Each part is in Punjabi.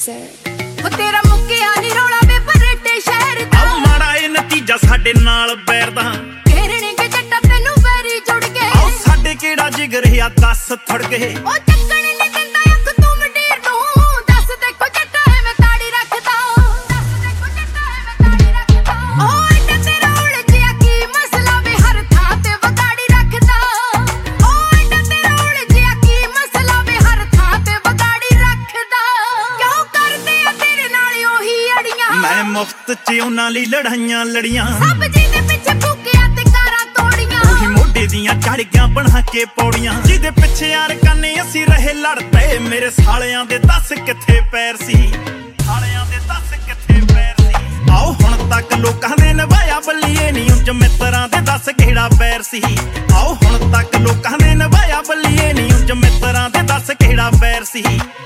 music. तेरा मुक्किया नी रौला वे परेटे शहर दा माड़ा ए नतीजा साडे नाल बैर दा घेरने के जट्टा तेनू पैरी जुड़ के साडे केड़ा जिगर या दस थड़ गए ओ चक्कण नी दिंदा अख तू मंडीर नू दस देखो जट्टा है मैं ताड़ी रखदा दस देखो जट्टा है मैं ताड़ी रखदा ओ इन्ना तेरा उलझिया की मसला वे हर थां ते वगाड़ी रखदा ओ इन्ना तेरा उलझिया की मसला वे हर थां ते वगाड़ी रखदा क्यों करदे आ तेरे नाल ओही अड़ियां मैं मुफ्त च उन्हां लई लड़ाइयां लड़ियां सब जी दे पिछे भूकिया ते कारां तोड़ियां ਉਹੀ ਮੋਢੇ ਦੀਆਂ ਝੜੀਆਂ ਬਣਾ ਕੇ ਪੌੜੀਆਂ ਜਿਹਦੇ ਪਿੱਛੇ ਯਾਰ ਕੰਨੇ ਅਸੀਂ ਰਹੇ ਲੜਦੇ ਮੇਰੇ ਸਾਲਿਆਂ ਦੇ ਦੱਸ ਕਿੱਥੇ ਪੈਰ ਸੀ ਸਾਲਿਆਂ ਦੇ ਦੱਸ ਕਿੱਥੇ ਪੈਰ ਸੀ ਆਓ ਹੁਣ ਤੱਕ ਲੋਕਾਂ ਦੇ ਨਿਭਾਇਆ ਬੱਲੀਏ ਨਹੀਂ ਉਂਝ ਮਿੱਤਰਾਂ ਦੇ ਦੱਸ ਕਿਹੜਾ ਪੈਰ ਸੀ ਆਓ ਹੁਣ ਤੱਕ ਲੋਕਾਂ ਦੇ ਨਿਭਾਇਆ ਬੱਲੀਏ ਨਹੀਂ ਉਂਝ ਮਿੱਤਰਾਂ ਦੇ ਦੱਸ ਕਿਹੜਾ ਪੈਰ ਸੀ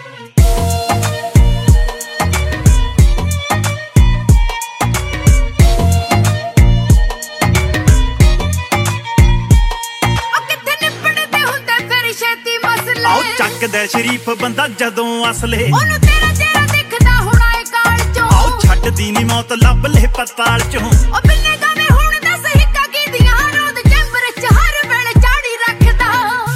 ਚੱਕਦਾ ਸ਼ਰੀਫ ਬੰਦਾ ਜਦੋਂ ਅਸਲੇ ਉਹਨੂੰ ਤੇਰਾ ਚਿਹਰਾ ਦਿਖਦਾ ਹੋਣਾ ਏ ਕਾਲ ਚੋਂ ਆਓ ਛੱਡਦੀ ਨੀ ਮੌਤ ਲੱਭ ਲੈ ਪਤਾਲ ਚੋਂ ਉਹ ਬਿੱਲੇ ਗਾਵੇਂ ਹੁਣ ਦੱਸ ਹਿੱਕਾ ਕੀਦੀਆਂ ਰੋਦ ਚੈਂਬਰ ਚ ਹਰ ਵੇਲੇ ਚਾੜੀ ਰੱਖਦਾ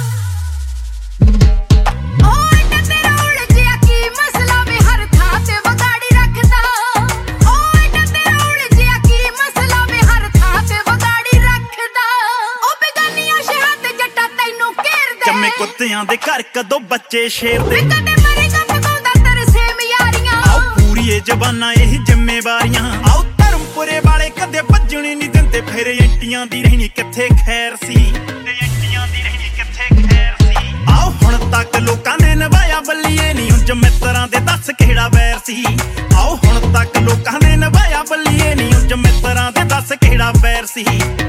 ਉਹ ਇੰਨਾ ਤੇਰਾ ਉਲਝਿਆ ਕੀ ਮਸਲਾ ਵੇ ਹਰ ਥਾਂ ਤੇ ਵਗਾੜੀ ਰੱਖਦਾ ਉਹ ਇੰਨਾ ਤੇਰਾ ਉਲਝਿਆ ਕੀ ਮਸਲਾ ਵੇ ਹਰ ਥਾਂ ਤੇ ਵਗਾੜੀ ਰੱਖਦਾ ਉਹ ਬੇਗਾਨੀਆਂ ਸ਼ਹਿਰਾਂ ਤੇ ਜੱਟਾ ਤੈਨੂੰ ਘੇਰਦੇ ਜੰਮੇ ਕੁੱਤਿਆਂ ਦੇ ਘਰ ਕਦੋਂ ਬੱਚੇ ਸ਼ੇਰ ਦੇ ਕਦੇ ਮਰੇਗਾ ਪਕਾਉਂਦਾ ਤਰਸੇ ਮਿਆਰੀਆਂ ਆਓ ਪੂਰੀ ਇਹ ਜ਼ਬਾਨਾਂ ਇਹ ਜ਼ਿੰਮੇਵਾਰੀਆਂ ਆਓ ਧਰਮਪੁਰੇ ਵਾਲੇ ਕਦੇ ਭੱਜਣੀ ਨਹੀਂ ਦਿੰਦੇ ਫਿਰ ਐਂਟੀਆਂ ਦੀ ਰਹਿਣੀ ਕਿੱਥੇ ਖੈਰ ਸੀ ਤੇ ਐਂਟੀਆਂ ਦੀ ਰਹਿਣੀ ਕਿੱਥੇ ਖੈਰ ਸੀ ਆਓ ਹੁਣ ਤੱਕ ਲੋਕਾਂ ਨੇ ਨਿਭਾਇਆ ਬੱਲੀਏ ਨਹੀਂ ਉਂਝ ਮਿੱਤਰਾਂ ਦੇ ਦੱਸ ਕਿਹੜਾ ਵੈਰ ਸੀ ਆਓ ਹੁਣ ਤੱਕ ਲੋਕਾਂ ਨੇ ਨਿਭਾਇਆ ਬੱਲੀਏ ਨਹੀਂ ਉਂਝ ਮਿੱਤਰਾਂ ਦੇ ਦੱਸ ਕਿਹੜਾ ਵੈਰ ਸੀ